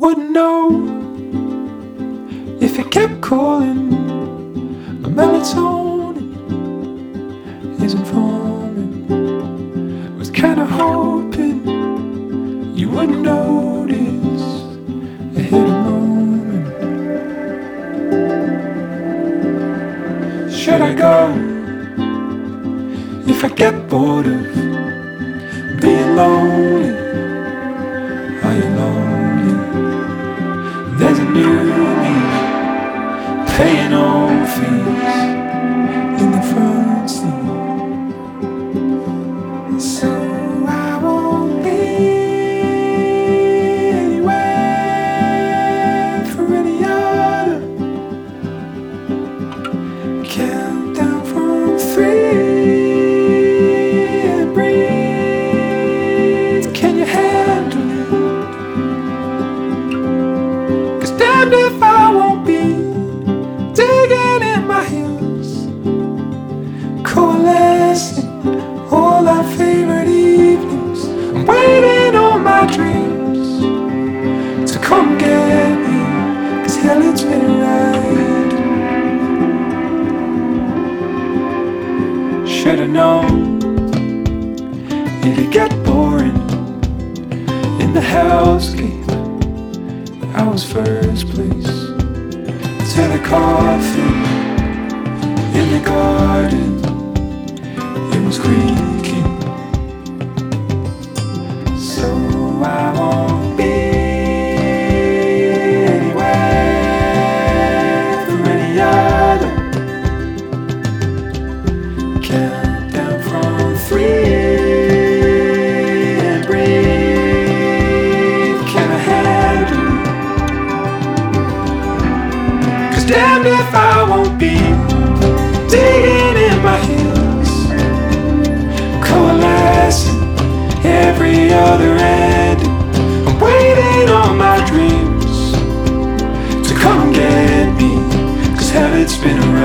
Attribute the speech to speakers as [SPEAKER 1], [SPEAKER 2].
[SPEAKER 1] wouldn't know if it kept calling. My melatonin isn't forming. Was kinda hoping you wouldn't notice a hidden moment. Should I go if I get bored of being lonely? Are you lonely? There's a new me paying old fees in the front seat. So I won't be anywhere for any other. Countdown from 3 and breathe. Can you handle it? 'Cause damned if I won't be digging in my heels, coalescing all our favorite evenings. I'm waiting on my dreams to come get me, 'cause hell, it's been a ride. Should've known it'd get boring in the hellscape. I was first place to the coffin in the garden. It was creaking. So I won't be anywhere for any other. Countdown from 3 and breathe. Can I handle it? 'Cause damned if I won't be digging in my heels, coalescing every other end. I'm waiting on my dreams to come get me, 'cause hell, it's been a